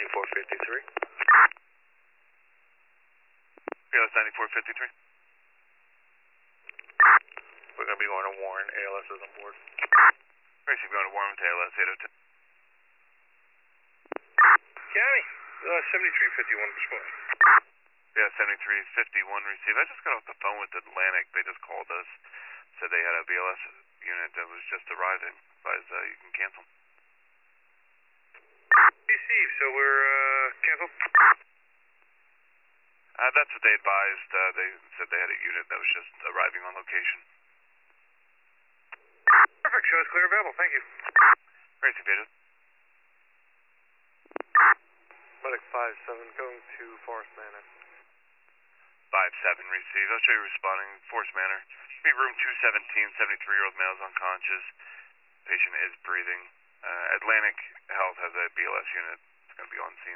9453. BLS 9453. We're going to be going to Warren. ALS is on board. Racing going to Warren to ALS 802. County, 7351 response. Yeah, 7351 receive. I just got off the phone with Atlantic. They just called us. Said they had a BLS unit that was just arriving. Advised you can cancel. Receive, so we're canceled? That's what they advised. They said they had a unit that was just arriving on location. Perfect, show is clear available, thank you. Racing Pages. Medic 57 going to Forest Manor. 57 receive. I'll show you responding. Force Manor. Be room 217, 73-year-old male is unconscious. Patient is breathing. Atlantic Health has a BLS unit. It's going to be on scene.